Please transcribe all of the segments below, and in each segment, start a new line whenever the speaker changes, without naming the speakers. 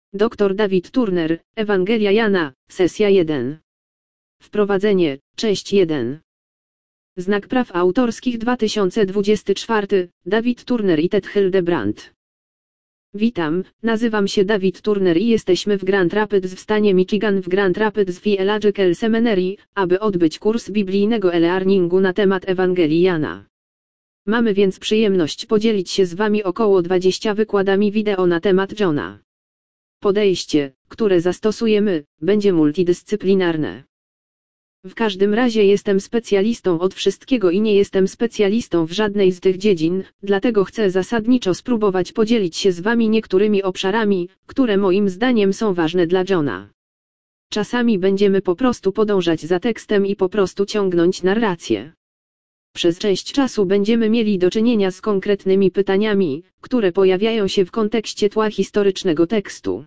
Dr David Turner, Ewangelia Jana, sesja 1. Wprowadzenie, część 1. Znak praw autorskich 2024, David Turner i Ted Hildebrandt. Witam, nazywam się David Turner i jesteśmy w Grand Rapids w stanie Michigan w Grand Rapids Theological Seminary, aby odbyć kurs biblijnego e-learningu na temat Ewangelii Jana. Mamy więc przyjemność podzielić się z Wami około 20 wykładami wideo na temat Johna. Podejście, które zastosujemy, będzie multidyscyplinarne. W każdym razie jestem specjalistą od wszystkiego i nie jestem specjalistą w żadnej z tych dziedzin, dlatego chcę zasadniczo spróbować podzielić się z Wami niektórymi obszarami, które moim zdaniem są ważne dla Johna. Czasami będziemy po prostu podążać za tekstem i po prostu ciągnąć narrację. Przez część czasu będziemy mieli do czynienia z konkretnymi pytaniami, które pojawiają się w kontekście tła historycznego tekstu.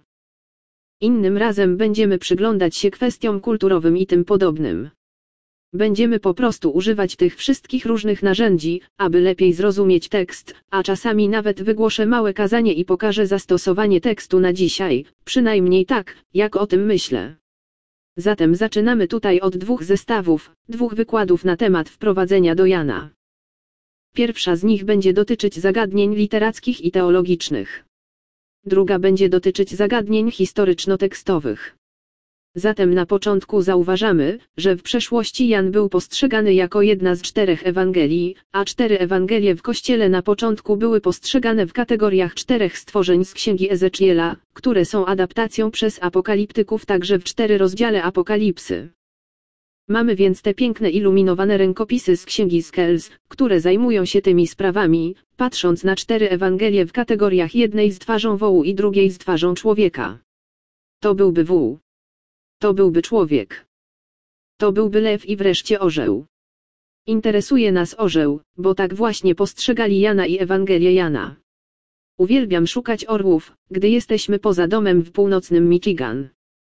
Innym razem będziemy przyglądać się kwestiom kulturowym i tym podobnym. Będziemy po prostu używać tych wszystkich różnych narzędzi, aby lepiej zrozumieć tekst, a czasami nawet wygłoszę małe kazanie i pokażę zastosowanie tekstu na dzisiaj, przynajmniej tak, jak o tym myślę. Zatem zaczynamy tutaj od dwóch zestawów, dwóch wykładów na temat wprowadzenia do Jana. Pierwsza z nich będzie dotyczyć zagadnień literackich i teologicznych. Druga będzie dotyczyć zagadnień historyczno-tekstowych. Zatem na początku zauważamy, że w przeszłości Jan był postrzegany jako jedna z 4 Ewangelii, a 4 Ewangelie w Kościele na początku były postrzegane w kategoriach 4 stworzeń z Księgi Ezechiela, które są adaptacją przez apokaliptyków także w 4 rozdziale Apokalipsy. Mamy więc te piękne iluminowane rękopisy z Księgi Scales, które zajmują się tymi sprawami, patrząc na 4 Ewangelie w kategoriach jednej z twarzą wołu i drugiej z twarzą człowieka. To byłby wół. To byłby człowiek. To byłby lew i wreszcie orzeł. Interesuje nas orzeł, bo tak właśnie postrzegali Jana i Ewangelię Jana. Uwielbiam szukać orłów, gdy jesteśmy poza domem w północnym Michigan.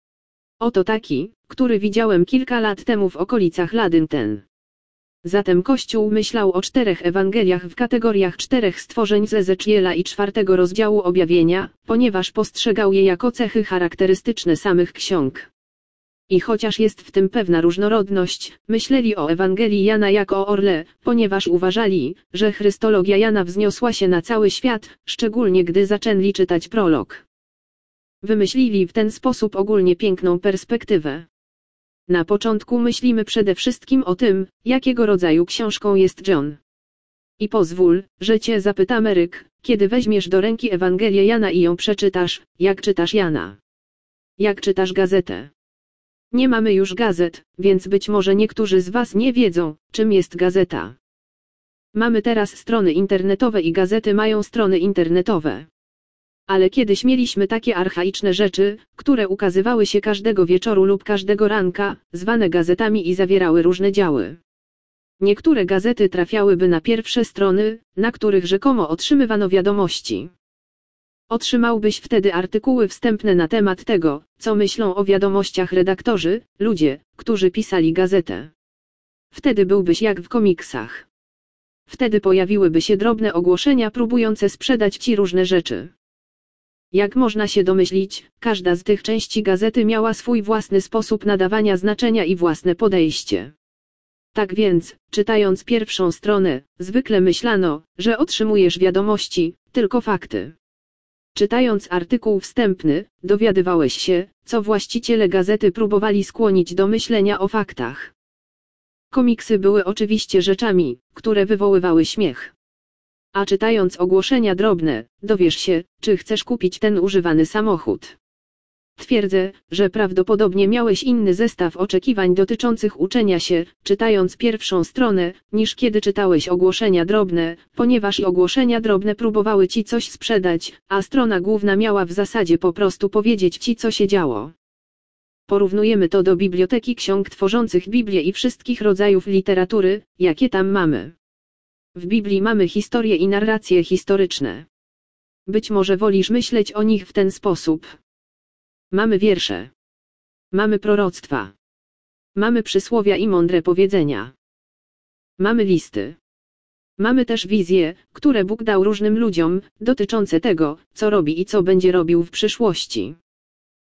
Oto taki, który widziałem kilka lat temu w okolicach Ladynton. Zatem Kościół myślał o 4 Ewangeliach w kategoriach 4 stworzeń z Ezechiela i 4 rozdziału Objawienia, ponieważ postrzegał je jako cechy charakterystyczne samych ksiąg. I chociaż jest w tym pewna różnorodność, myśleli o Ewangelii Jana jako o orle, ponieważ uważali, że chrystologia Jana wzniosła się na cały świat, szczególnie gdy zaczęli czytać prolog. Wymyślili w ten sposób ogólnie piękną perspektywę. Na początku myślimy przede wszystkim o tym, jakiego rodzaju książką jest John. I pozwól, że Cię zapytam, Eryk, kiedy weźmiesz do ręki Ewangelię Jana i ją przeczytasz, jak czytasz Jana? Jak czytasz gazetę? Nie mamy już gazet, więc być może niektórzy z Was nie wiedzą, czym jest gazeta. Mamy teraz strony internetowe i gazety mają strony internetowe. Ale kiedyś mieliśmy takie archaiczne rzeczy, które ukazywały się każdego wieczoru lub każdego ranka, zwane gazetami i zawierały różne działy. Niektóre gazety trafiałyby na pierwsze strony, na których rzekomo otrzymywano wiadomości. Otrzymałbyś wtedy artykuły wstępne na temat tego, co myślą o wiadomościach redaktorzy, ludzie, którzy pisali gazetę. Wtedy byłbyś jak w komiksach. Wtedy pojawiłyby się drobne ogłoszenia próbujące sprzedać Ci różne rzeczy. Jak można się domyślić, każda z tych części gazety miała swój własny sposób nadawania znaczenia i własne podejście. Tak więc, czytając pierwszą stronę, zwykle myślano, że otrzymujesz wiadomości, tylko fakty. Czytając artykuł wstępny, dowiadywałeś się, co właściciele gazety próbowali skłonić do myślenia o faktach. Komiksy były oczywiście rzeczami, które wywoływały śmiech. A czytając ogłoszenia drobne, dowiesz się, czy chcesz kupić ten używany samochód. Twierdzę, że prawdopodobnie miałeś inny zestaw oczekiwań dotyczących uczenia się, czytając pierwszą stronę, niż kiedy czytałeś ogłoszenia drobne, ponieważ ogłoszenia drobne próbowały Ci coś sprzedać, a strona główna miała w zasadzie po prostu powiedzieć Ci, co się działo. Porównujemy to do biblioteki ksiąg tworzących Biblię i wszystkich rodzajów literatury, jakie tam mamy. W Biblii mamy historie i narracje historyczne. Być może wolisz myśleć o nich w ten sposób. Mamy wiersze. Mamy proroctwa. Mamy przysłowia i mądre powiedzenia. Mamy listy. Mamy też wizje, które Bóg dał różnym ludziom, dotyczące tego, co robi i co będzie robił w przyszłości.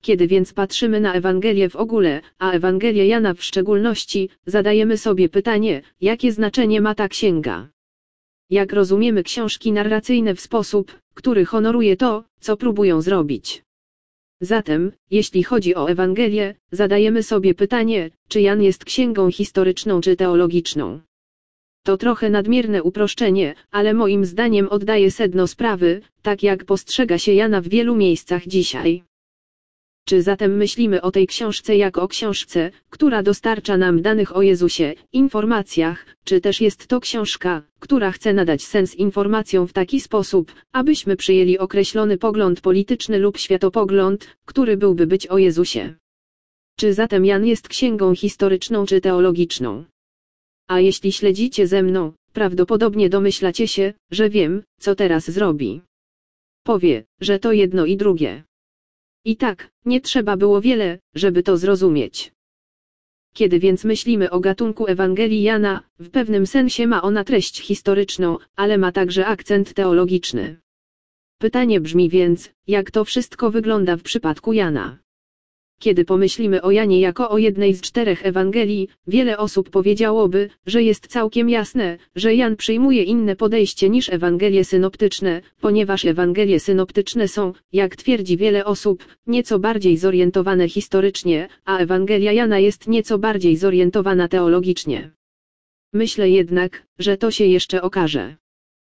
Kiedy więc patrzymy na Ewangelię w ogóle, a Ewangelię Jana w szczególności, zadajemy sobie pytanie, jakie znaczenie ma ta księga. Jak rozumiemy książki narracyjne w sposób, który honoruje to, co próbują zrobić. Zatem, jeśli chodzi o Ewangelię, zadajemy sobie pytanie, czy Jan jest księgą historyczną czy teologiczną. To trochę nadmierne uproszczenie, ale moim zdaniem oddaje sedno sprawy, tak jak postrzega się Jana w wielu miejscach dzisiaj. Czy zatem myślimy o tej książce jako o książce, która dostarcza nam danych o Jezusie, informacjach, czy też jest to książka, która chce nadać sens informacjom w taki sposób, abyśmy przyjęli określony pogląd polityczny lub światopogląd, który byłby być o Jezusie? Czy zatem Jan jest księgą historyczną czy teologiczną? A jeśli śledzicie ze mną, prawdopodobnie domyślacie się, że wiem, co teraz zrobi. Powie, że to jedno i drugie. I tak, nie trzeba było wiele, żeby to zrozumieć. Kiedy więc myślimy o gatunku Ewangelii Jana, w pewnym sensie ma ona treść historyczną, ale ma także akcent teologiczny. Pytanie brzmi więc, jak to wszystko wygląda w przypadku Jana. Kiedy pomyślimy o Janie jako o jednej z 4 Ewangelii, wiele osób powiedziałoby, że jest całkiem jasne, że Jan przyjmuje inne podejście niż Ewangelie synoptyczne, ponieważ Ewangelie synoptyczne są, jak twierdzi wiele osób, nieco bardziej zorientowane historycznie, a Ewangelia Jana jest nieco bardziej zorientowana teologicznie. Myślę jednak, że to się jeszcze okaże.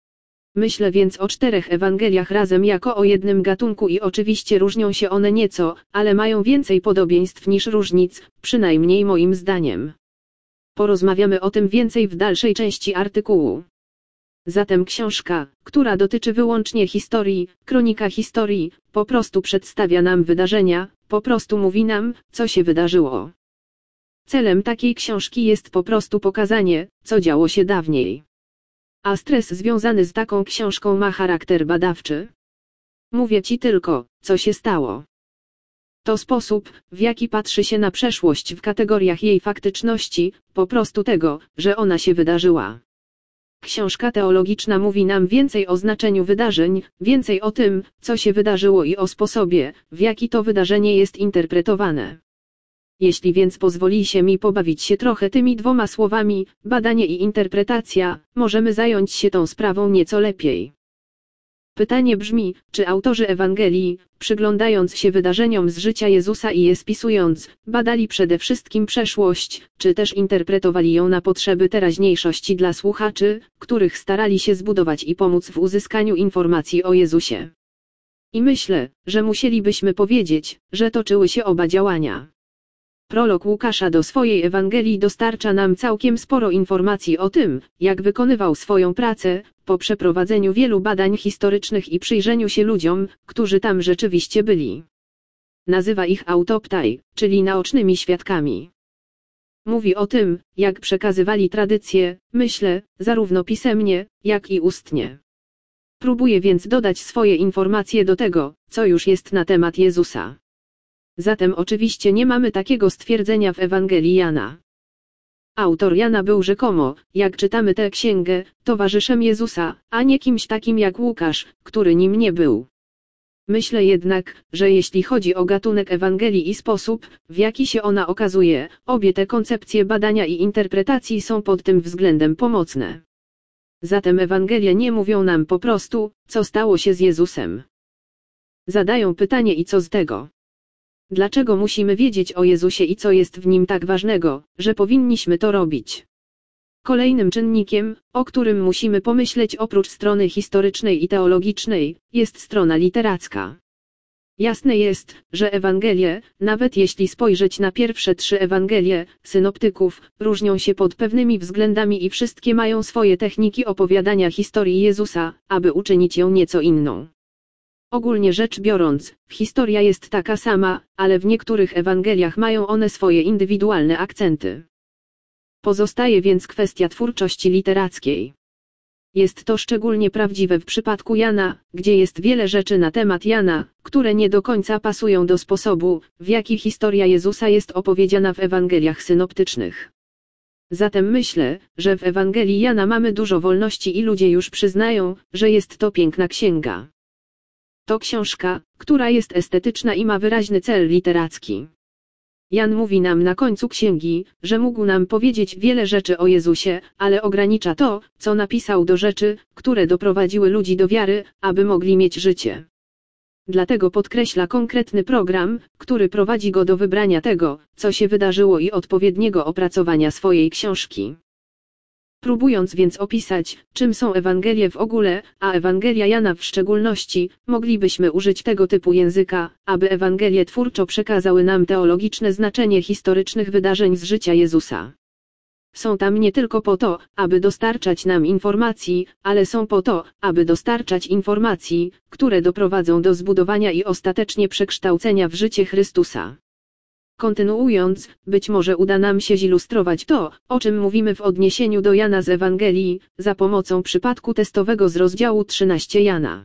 Myślę więc o 4 Ewangeliach razem jako o jednym gatunku i oczywiście różnią się one nieco, ale mają więcej podobieństw niż różnic, przynajmniej moim zdaniem. Porozmawiamy o tym więcej w dalszej części artykułu. Zatem książka, która dotyczy wyłącznie historii, kronika historii, po prostu przedstawia nam wydarzenia, po prostu mówi nam, co się wydarzyło. Celem takiej książki jest po prostu pokazanie, co działo się dawniej. A stres związany z taką książką ma charakter badawczy. Mówię ci tylko, co się stało. To sposób, w jaki patrzy się na przeszłość w kategoriach jej faktyczności, po prostu tego, że ona się wydarzyła. Książka teologiczna mówi nam więcej o znaczeniu wydarzeń, więcej o tym, co się wydarzyło i o sposobie, w jaki to wydarzenie jest interpretowane. Jeśli więc pozwoli się mi pobawić się trochę tymi 2 słowami, badanie i interpretacja, możemy zająć się tą sprawą nieco lepiej. Pytanie brzmi, czy autorzy Ewangelii, przyglądając się wydarzeniom z życia Jezusa i je spisując, badali przede wszystkim przeszłość, czy też interpretowali ją na potrzeby teraźniejszości dla słuchaczy, których starali się zbudować i pomóc w uzyskaniu informacji o Jezusie. I myślę, że musielibyśmy powiedzieć, że toczyły się oba działania. Prolog Łukasza do swojej Ewangelii dostarcza nam całkiem sporo informacji o tym, jak wykonywał swoją pracę, po przeprowadzeniu wielu badań historycznych i przyjrzeniu się ludziom, którzy tam rzeczywiście byli. Nazywa ich autoptai, czyli naocznymi świadkami. Mówi o tym, jak przekazywali tradycje, myślę, zarówno pisemnie, jak i ustnie. Próbuje więc dodać swoje informacje do tego, co już jest na temat Jezusa. Zatem oczywiście nie mamy takiego stwierdzenia w Ewangelii Jana. Autor Jana był rzekomo, jak czytamy tę księgę, towarzyszem Jezusa, a nie kimś takim jak Łukasz, który nim nie był. Myślę jednak, że jeśli chodzi o gatunek Ewangelii i sposób, w jaki się ona okazuje, obie te koncepcje badania i interpretacji są pod tym względem pomocne. Zatem Ewangelie nie mówią nam po prostu, co stało się z Jezusem. Zadają pytanie i co z tego? Dlaczego musimy wiedzieć o Jezusie i co jest w nim tak ważnego, że powinniśmy to robić? Kolejnym czynnikiem, o którym musimy pomyśleć oprócz strony historycznej i teologicznej, jest strona literacka. Jasne jest, że Ewangelie, nawet jeśli spojrzeć na pierwsze 3 Ewangelie, synoptyków, różnią się pod pewnymi względami i wszystkie mają swoje techniki opowiadania historii Jezusa, aby uczynić ją nieco inną. Ogólnie rzecz biorąc, historia jest taka sama, ale w niektórych Ewangeliach mają one swoje indywidualne akcenty. Pozostaje więc kwestia twórczości literackiej. Jest to szczególnie prawdziwe w przypadku Jana, gdzie jest wiele rzeczy na temat Jana, które nie do końca pasują do sposobu, w jaki historia Jezusa jest opowiedziana w Ewangeliach synoptycznych. Zatem myślę, że w Ewangelii Jana mamy dużo wolności i ludzie już przyznają, że jest to piękna księga. To książka, która jest estetyczna i ma wyraźny cel literacki. Jan mówi nam na końcu księgi, że mógł nam powiedzieć wiele rzeczy o Jezusie, ale ogranicza to, co napisał do rzeczy, które doprowadziły ludzi do wiary, aby mogli mieć życie. Dlatego podkreśla konkretny program, który prowadzi go do wybrania tego, co się wydarzyło i odpowiedniego opracowania swojej książki. Próbując więc opisać, czym są Ewangelie w ogóle, a Ewangelia Jana w szczególności, moglibyśmy użyć tego typu języka, aby Ewangelie twórczo przekazały nam teologiczne znaczenie historycznych wydarzeń z życia Jezusa. Są tam nie tylko po to, aby dostarczać nam informacji, ale są po to, aby dostarczać informacji, które doprowadzą do zbudowania i ostatecznie przekształcenia w życie Chrystusa. Kontynuując, być może uda nam się zilustrować to, o czym mówimy w odniesieniu do Jana z Ewangelii, za pomocą przypadku testowego z rozdziału 13 Jana.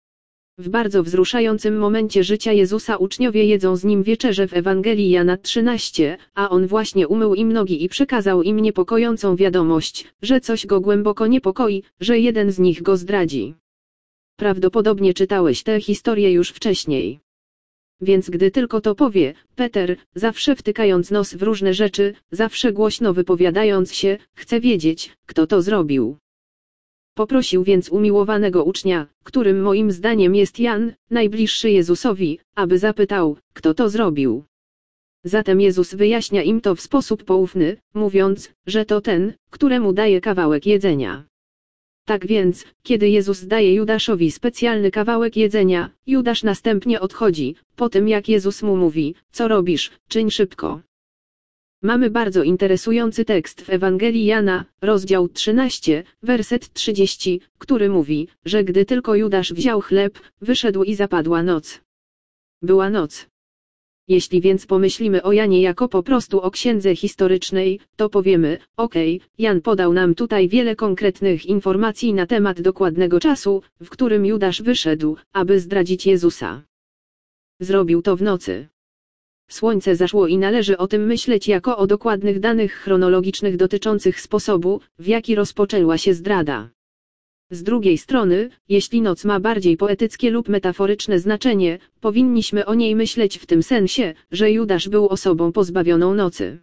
W bardzo wzruszającym momencie życia Jezusa uczniowie jedzą z nim wieczerzę w Ewangelii Jana 13, a on właśnie umył im nogi i przekazał im niepokojącą wiadomość, że coś go głęboko niepokoi, że jeden z nich go zdradzi. Prawdopodobnie czytałeś tę historię już wcześniej. Więc gdy tylko to powie, Peter, zawsze wtykając nos w różne rzeczy, zawsze głośno wypowiadając się, chce wiedzieć, kto to zrobił. Poprosił więc umiłowanego ucznia, którym moim zdaniem jest Jan, najbliższy Jezusowi, aby zapytał, kto to zrobił. Zatem Jezus wyjaśnia im to w sposób poufny, mówiąc, że to ten, któremu daje kawałek jedzenia. Tak więc, kiedy Jezus daje Judaszowi specjalny kawałek jedzenia, Judasz następnie odchodzi, po tym jak Jezus mu mówi, co robisz, czyń szybko. Mamy bardzo interesujący tekst w Ewangelii Jana, rozdział 13, werset 30, który mówi, że gdy tylko Judasz wziął chleb, wyszedł i zapadła noc. Była noc. Jeśli więc pomyślimy o Janie jako po prostu o księdze historycznej, to powiemy, Jan podał nam tutaj wiele konkretnych informacji na temat dokładnego czasu, w którym Judasz wyszedł, aby zdradzić Jezusa. Zrobił to w nocy. Słońce zaszło i należy o tym myśleć jako o dokładnych danych chronologicznych dotyczących sposobu, w jaki rozpoczęła się zdrada. Z drugiej strony, jeśli noc ma bardziej poetyckie lub metaforyczne znaczenie, powinniśmy o niej myśleć w tym sensie, że Judasz był osobą pozbawioną nocy.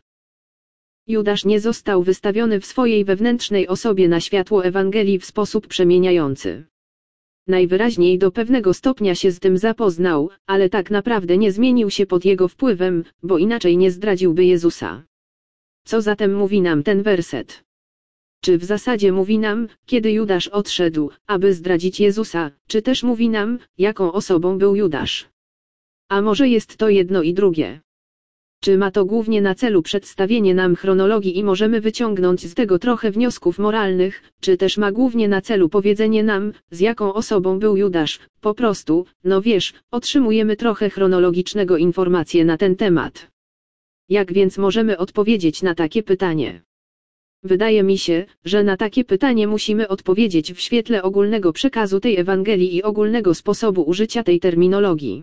Judasz nie został wystawiony w swojej wewnętrznej osobie na światło Ewangelii w sposób przemieniający. Najwyraźniej do pewnego stopnia się z tym zapoznał, ale tak naprawdę nie zmienił się pod jego wpływem, bo inaczej nie zdradziłby Jezusa. Co zatem mówi nam ten werset? Czy w zasadzie mówi nam, kiedy Judasz odszedł, aby zdradzić Jezusa, czy też mówi nam, jaką osobą był Judasz? A może jest to jedno i drugie? Czy ma to głównie na celu przedstawienie nam chronologii i możemy wyciągnąć z tego trochę wniosków moralnych, czy też ma głównie na celu powiedzenie nam, z jaką osobą był Judasz, po prostu, no wiesz, otrzymujemy trochę chronologicznego informacje na ten temat. Jak więc możemy odpowiedzieć na takie pytanie? Wydaje mi się, że na takie pytanie musimy odpowiedzieć w świetle ogólnego przekazu tej Ewangelii i ogólnego sposobu użycia tej terminologii.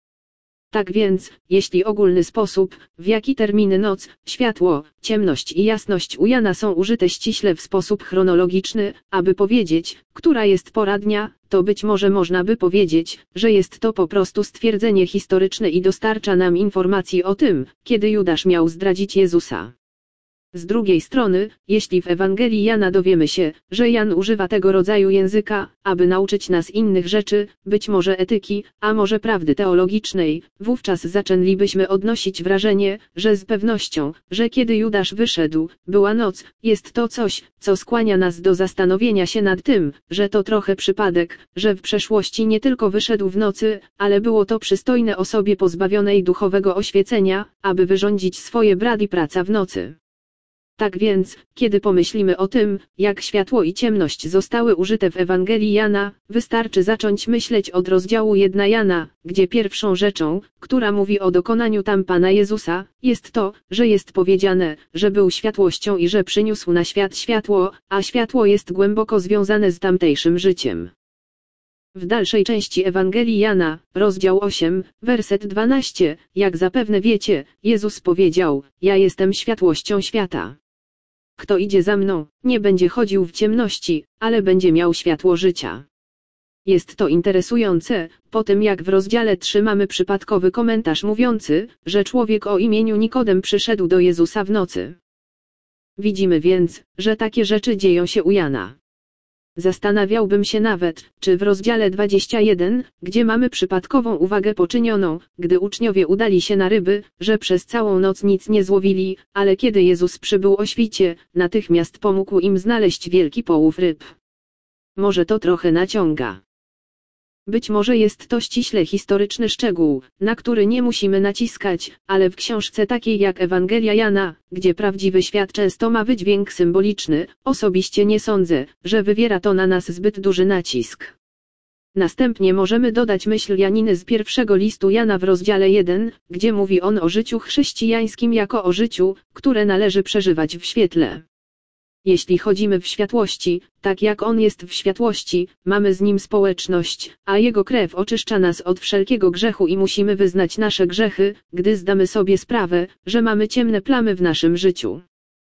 Tak więc, jeśli ogólny sposób, w jaki terminy noc, światło, ciemność i jasność u Jana są użyte ściśle w sposób chronologiczny, aby powiedzieć, która jest pora dnia, to być może można by powiedzieć, że jest to po prostu stwierdzenie historyczne i dostarcza nam informacji o tym, kiedy Judasz miał zdradzić Jezusa. Z drugiej strony, jeśli w Ewangelii Jana dowiemy się, że Jan używa tego rodzaju języka, aby nauczyć nas innych rzeczy, być może etyki, a może prawdy teologicznej, wówczas zaczęlibyśmy odnosić wrażenie, że z pewnością, że kiedy Judasz wyszedł, była noc, jest to coś, co skłania nas do zastanowienia się nad tym, że to trochę przypadek, że w przeszłości nie tylko wyszedł w nocy, ale było to przystojne osobie pozbawionej duchowego oświecenia, aby wyrządzić swoje brady praca w nocy. Tak więc, kiedy pomyślimy o tym, jak światło i ciemność zostały użyte w Ewangelii Jana, wystarczy zacząć myśleć od rozdziału 1 Jana, gdzie pierwszą rzeczą, która mówi o dokonaniu tam Pana Jezusa, jest to, że jest powiedziane, że był światłością i że przyniósł na świat światło, a światło jest głęboko związane z tamtejszym życiem. W dalszej części Ewangelii Jana, rozdział 8, werset 12, jak zapewne wiecie, Jezus powiedział, ja jestem światłością świata. Kto idzie za mną, nie będzie chodził w ciemności, ale będzie miał światło życia. Jest to interesujące, po tym jak w rozdziale 3 mamy przypadkowy komentarz mówiący, że człowiek o imieniu Nikodem przyszedł do Jezusa w nocy. Widzimy więc, że takie rzeczy dzieją się u Jana. Zastanawiałbym się nawet, czy w rozdziale 21, gdzie mamy przypadkową uwagę poczynioną, gdy uczniowie udali się na ryby, że przez całą noc nic nie złowili, ale kiedy Jezus przybył o świcie, natychmiast pomógł im znaleźć wielki połów ryb. Może to trochę naciąga. Być może jest to ściśle historyczny szczegół, na który nie musimy naciskać, ale w książce takiej jak Ewangelia Jana, gdzie prawdziwy świat często ma wydźwięk symboliczny, osobiście nie sądzę, że wywiera to na nas zbyt duży nacisk. Następnie możemy dodać myśl Janiny z pierwszego listu Jana w rozdziale 1, gdzie mówi on o życiu chrześcijańskim jako o życiu, które należy przeżywać w świetle. Jeśli chodzimy w światłości, tak jak On jest w światłości, mamy z Nim społeczność, a Jego krew oczyszcza nas od wszelkiego grzechu i musimy wyznać nasze grzechy, gdy zdamy sobie sprawę, że mamy ciemne plamy w naszym życiu.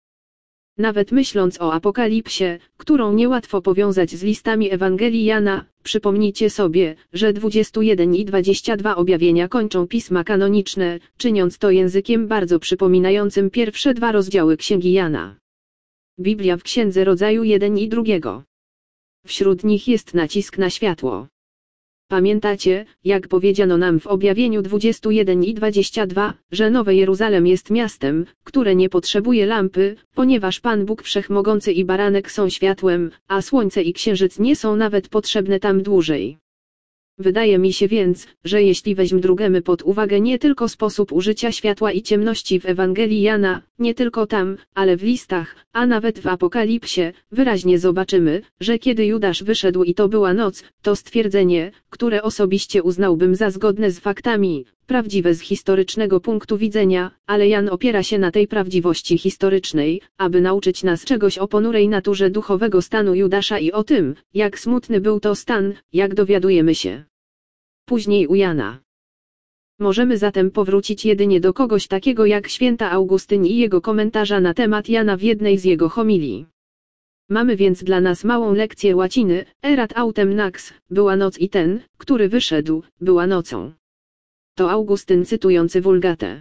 Nawet myśląc o Apokalipsie, którą niełatwo powiązać z listami Ewangelii Jana, przypomnijcie sobie, że 21 i 22 objawienia kończą pisma kanoniczne, czyniąc to językiem bardzo przypominającym pierwsze dwa rozdziały Księgi Jana. Biblia w Księdze Rodzaju 1 i 2. Wśród nich jest nacisk na światło. Pamiętacie, jak powiedziano nam w objawieniu 21 i 22, że Nowe Jeruzalem jest miastem, które nie potrzebuje lampy, ponieważ Pan Bóg Wszechmogący i Baranek są światłem, a słońce i księżyc nie są nawet potrzebne tam dłużej. Wydaje mi się więc, że jeśli weźmiemy pod uwagę nie tylko sposób użycia światła i ciemności w Ewangelii Jana, nie tylko tam, ale w listach, a nawet w Apokalipsie, wyraźnie zobaczymy, że kiedy Judasz wyszedł i to była noc, to stwierdzenie, które osobiście uznałbym za zgodne z faktami, prawdziwe z historycznego punktu widzenia, ale Jan opiera się na tej prawdziwości historycznej, aby nauczyć nas czegoś o ponurej naturze duchowego stanu Judasza i o tym, jak smutny był to stan, jak dowiadujemy się później u Jana. Możemy zatem powrócić jedynie do kogoś takiego jak święta Augustyn i jego komentarza na temat Jana w jednej z jego homilii. Mamy więc dla nas małą lekcję łaciny, erat autem nax, była noc i ten, który wyszedł, była nocą. To Augustyn cytujący Vulgatę.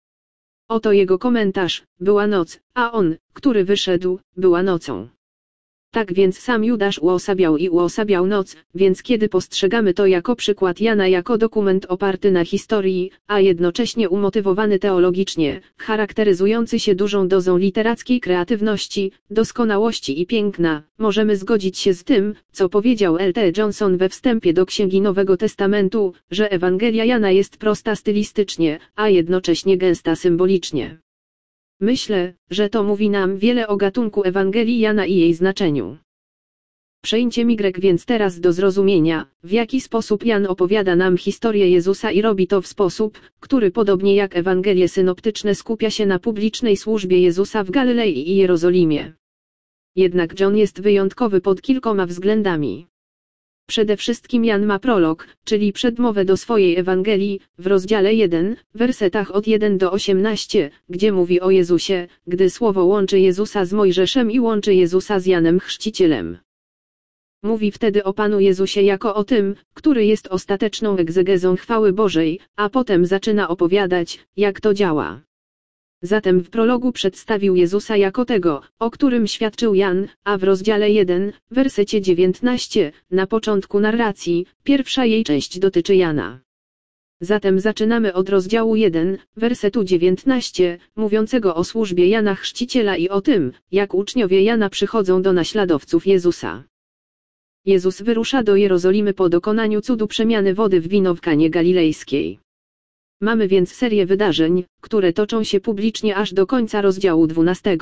Oto jego komentarz, była noc, a on, który wyszedł, była nocą. Tak więc sam Judasz uosabiał noc, więc kiedy postrzegamy to jako przykład Jana jako dokument oparty na historii, a jednocześnie umotywowany teologicznie, charakteryzujący się dużą dozą literackiej kreatywności, doskonałości i piękna, możemy zgodzić się z tym, co powiedział L.T. Johnson we wstępie do Księgi Nowego Testamentu, że Ewangelia Jana jest prosta stylistycznie, a jednocześnie gęsta symbolicznie. Myślę, że to mówi nam wiele o gatunku Ewangelii Jana i jej znaczeniu. Przejdźcie mi więc teraz do zrozumienia, w jaki sposób Jan opowiada nam historię Jezusa i robi to w sposób, który podobnie jak Ewangelie synoptyczne skupia się na publicznej służbie Jezusa w Galilei i Jerozolimie. Jednak John jest wyjątkowy pod kilkoma względami. Przede wszystkim Jan ma prolog, czyli przedmowę do swojej Ewangelii, w rozdziale 1, wersetach od 1 do 18, gdzie mówi o Jezusie, gdy słowo łączy Jezusa z Mojżeszem i łączy Jezusa z Janem Chrzcicielem. Mówi wtedy o Panu Jezusie jako o tym, który jest ostateczną egzegezą chwały Bożej, a potem zaczyna opowiadać, jak to działa. Zatem w prologu przedstawił Jezusa jako tego, o którym świadczył Jan, a w rozdziale 1, wersecie 19, na początku narracji, pierwsza jej część dotyczy Jana. Zatem zaczynamy od rozdziału 1, wersetu 19, mówiącego o służbie Jana Chrzciciela i o tym, jak uczniowie Jana przychodzą do naśladowców Jezusa. Jezus wyrusza do Jerozolimy po dokonaniu cudu przemiany wody w wino w Kanie Galilejskiej. Mamy więc serię wydarzeń, które toczą się publicznie aż do końca rozdziału 12.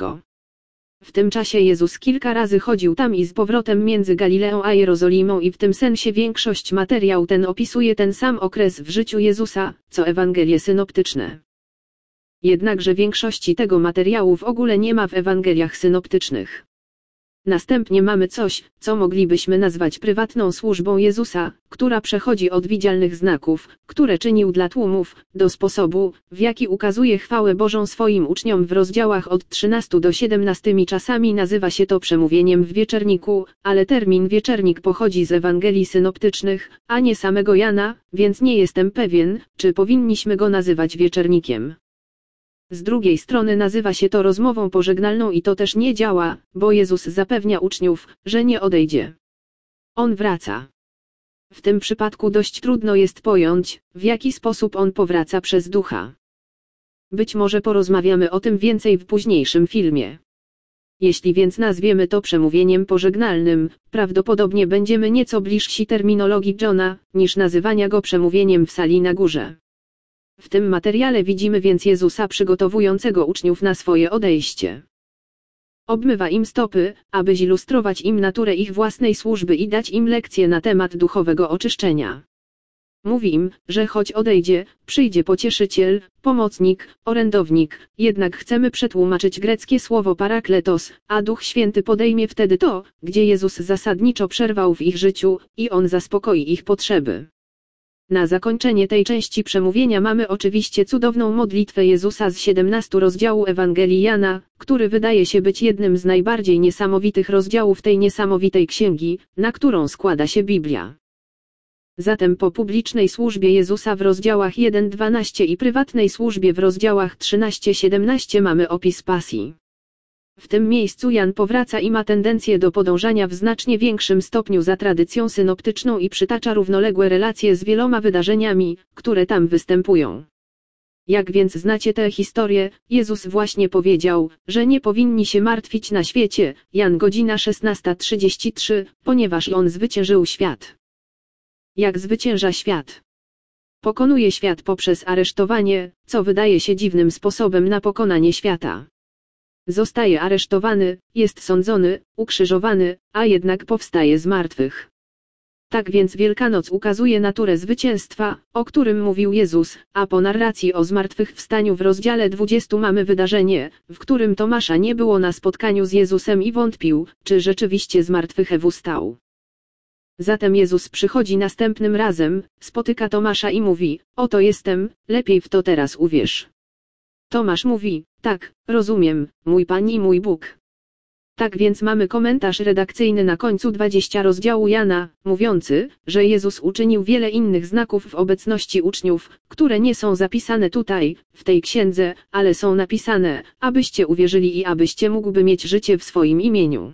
W tym czasie Jezus kilka razy chodził tam i z powrotem między Galileą a Jerozolimą i w tym sensie większość materiału ten opisuje ten sam okres w życiu Jezusa, co Ewangelie synoptyczne. Jednakże większości tego materiału w ogóle nie ma w Ewangeliach synoptycznych. Następnie mamy coś, co moglibyśmy nazwać prywatną służbą Jezusa, która przechodzi od widzialnych znaków, które czynił dla tłumów, do sposobu, w jaki ukazuje chwałę Bożą swoim uczniom w rozdziałach od 13 do 17. Czasami nazywa się to przemówieniem w wieczerniku, ale termin wieczernik pochodzi z Ewangelii synoptycznych, a nie samego Jana, więc nie jestem pewien, czy powinniśmy go nazywać wieczernikiem. Z drugiej strony nazywa się to rozmową pożegnalną i to też nie działa, bo Jezus zapewnia uczniów, że nie odejdzie. On wraca. W tym przypadku dość trudno jest pojąć, w jaki sposób on powraca przez Ducha. Być może porozmawiamy o tym więcej w późniejszym filmie. Jeśli więc nazwiemy to przemówieniem pożegnalnym, prawdopodobnie będziemy nieco bliżsi terminologii Johna, niż nazywania go przemówieniem w sali na górze. W tym materiale widzimy więc Jezusa przygotowującego uczniów na swoje odejście. Obmywa im stopy, aby zilustrować im naturę ich własnej służby i dać im lekcje na temat duchowego oczyszczenia. Mówi im, że choć odejdzie, przyjdzie pocieszyciel, pomocnik, orędownik, jednak chcemy przetłumaczyć greckie słowo parakletos, a Duch Święty podejmie wtedy to, gdzie Jezus zasadniczo przerwał w ich życiu, i On zaspokoi ich potrzeby. Na zakończenie tej części przemówienia mamy oczywiście cudowną modlitwę Jezusa z 17 rozdziału Ewangelii Jana, który wydaje się być jednym z najbardziej niesamowitych rozdziałów tej niesamowitej księgi, na którą składa się Biblia. Zatem po publicznej służbie Jezusa w rozdziałach 1-12 i prywatnej służbie w rozdziałach 13-17 mamy opis pasji. W tym miejscu Jan powraca i ma tendencję do podążania w znacznie większym stopniu za tradycją synoptyczną i przytacza równoległe relacje z wieloma wydarzeniami, które tam występują. Jak więc znacie tę historię, Jezus właśnie powiedział, że nie powinni się martwić na świecie, Jan godzina 16:33, ponieważ On zwyciężył świat. Jak zwycięża świat? Pokonuje świat poprzez aresztowanie, co wydaje się dziwnym sposobem na pokonanie świata. Zostaje aresztowany, jest sądzony, ukrzyżowany, a jednak powstaje z martwych. Tak więc Wielkanoc ukazuje naturę zwycięstwa, o którym mówił Jezus, a po narracji o zmartwychwstaniu w rozdziale 20 mamy wydarzenie, w którym Tomasza nie było na spotkaniu z Jezusem i wątpił, czy rzeczywiście zmartwychwstał. Zatem Jezus przychodzi następnym razem, spotyka Tomasza i mówi, oto jestem, lepiej w to teraz uwierz. Tomasz mówi, tak, rozumiem, mój Pan i mój Bóg. Tak więc mamy komentarz redakcyjny na końcu 20 rozdziału Jana, mówiący, że Jezus uczynił wiele innych znaków w obecności uczniów, które nie są zapisane tutaj, w tej księdze, ale są napisane, abyście uwierzyli i abyście mógłby mieć życie w swoim imieniu.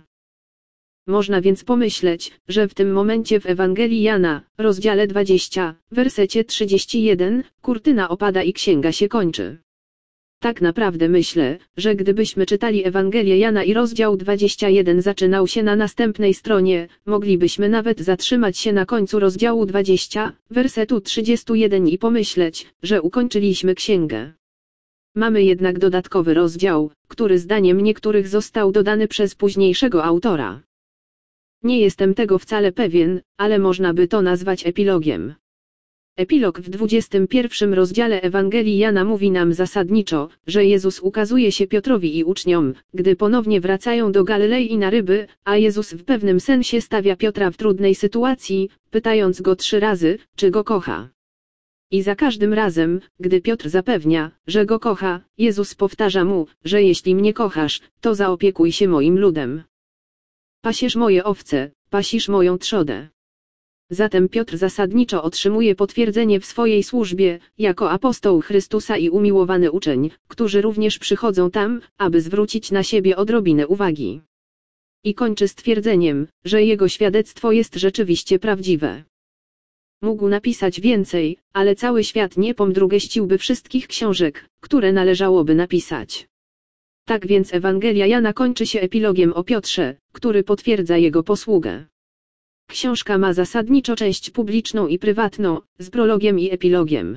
Można więc pomyśleć, że w tym momencie w Ewangelii Jana, rozdziale 20, wersecie 31, kurtyna opada i księga się kończy. Tak naprawdę myślę, że gdybyśmy czytali Ewangelię Jana i rozdział 21 zaczynał się na następnej stronie, moglibyśmy nawet zatrzymać się na końcu rozdziału 20, wersetu 31 i pomyśleć, że ukończyliśmy księgę. Mamy jednak dodatkowy rozdział, który zdaniem niektórych został dodany przez późniejszego autora. Nie jestem tego wcale pewien, ale można by to nazwać epilogiem. Epilog w 21 rozdziale Ewangelii Jana mówi nam zasadniczo, że Jezus ukazuje się Piotrowi i uczniom, gdy ponownie wracają do Galilei na ryby, a Jezus w pewnym sensie stawia Piotra w trudnej sytuacji, pytając go 3 razy, czy go kocha. I za każdym razem, gdy Piotr zapewnia, że go kocha, Jezus powtarza mu, że jeśli mnie kochasz, to zaopiekuj się moim ludem. Pasiesz moje owce, pasisz moją trzodę. Zatem Piotr zasadniczo otrzymuje potwierdzenie w swojej służbie, jako apostoł Chrystusa i umiłowany uczeń, którzy również przychodzą tam, aby zwrócić na siebie odrobinę uwagi. I kończy stwierdzeniem, że jego świadectwo jest rzeczywiście prawdziwe. Mógł napisać więcej, ale cały świat nie pomdrugeściłby wszystkich książek, które należałoby napisać. Tak więc Ewangelia Jana kończy się epilogiem o Piotrze, który potwierdza jego posługę. Książka ma zasadniczo część publiczną i prywatną, z prologiem i epilogiem.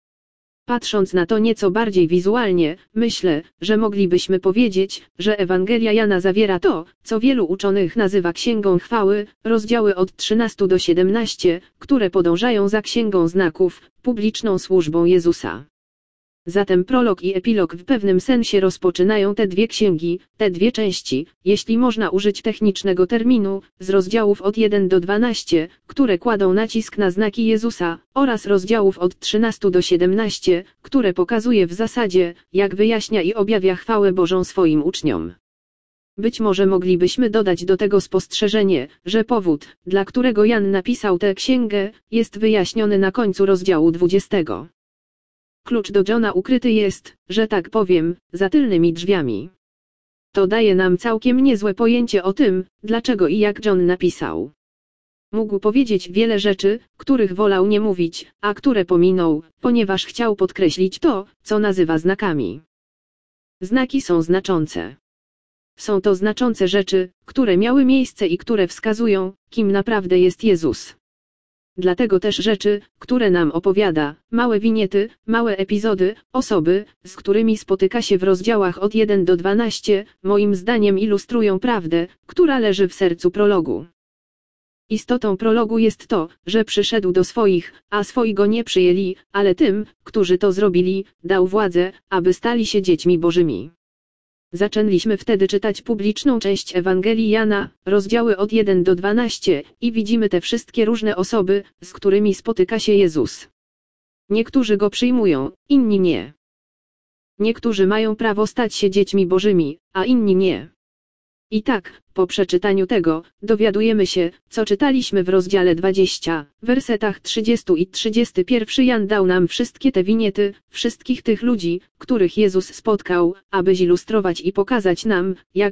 Patrząc na to nieco bardziej wizualnie, myślę, że moglibyśmy powiedzieć, że Ewangelia Jana zawiera to, co wielu uczonych nazywa Księgą Chwały, rozdziały od 13 do 17, które podążają za Księgą Znaków, publiczną służbą Jezusa. Zatem prolog i epilog w pewnym sensie rozpoczynają te dwie księgi, te dwie części, jeśli można użyć technicznego terminu, z rozdziałów od 1 do 12, które kładą nacisk na znaki Jezusa, oraz rozdziałów od 13 do 17, które pokazuje w zasadzie, jak wyjaśnia i objawia chwałę Bożą swoim uczniom. Być może moglibyśmy dodać do tego spostrzeżenie, że powód, dla którego Jan napisał tę księgę, jest wyjaśniony na końcu rozdziału 20. Klucz do Johna ukryty jest, że tak powiem, za tylnymi drzwiami. To daje nam całkiem niezłe pojęcie o tym, dlaczego i jak John napisał. Mógł powiedzieć wiele rzeczy, których wolał nie mówić, a które pominął, ponieważ chciał podkreślić to, co nazywa znakami. Znaki są znaczące. Są to znaczące rzeczy, które miały miejsce i które wskazują, kim naprawdę jest Jezus. Dlatego też rzeczy, które nam opowiada, małe winiety, małe epizody, osoby, z którymi spotyka się w rozdziałach od 1 do 12, moim zdaniem ilustrują prawdę, która leży w sercu prologu. Istotą prologu jest to, że przyszedł do swoich, a swoi go nie przyjęli, ale tym, którzy to zrobili, dał władzę, aby stali się dziećmi Bożymi. Zaczęliśmy wtedy czytać publiczną część Ewangelii Jana, rozdziały od 1 do 12, i widzimy te wszystkie różne osoby, z którymi spotyka się Jezus. Niektórzy go przyjmują, inni nie. Niektórzy mają prawo stać się dziećmi Bożymi, a inni nie. I tak, po przeczytaniu tego, dowiadujemy się, co czytaliśmy w rozdziale 20, wersetach 30 i 31. Jan dał nam wszystkie te winiety, wszystkich tych ludzi, których Jezus spotkał, aby zilustrować i pokazać nam,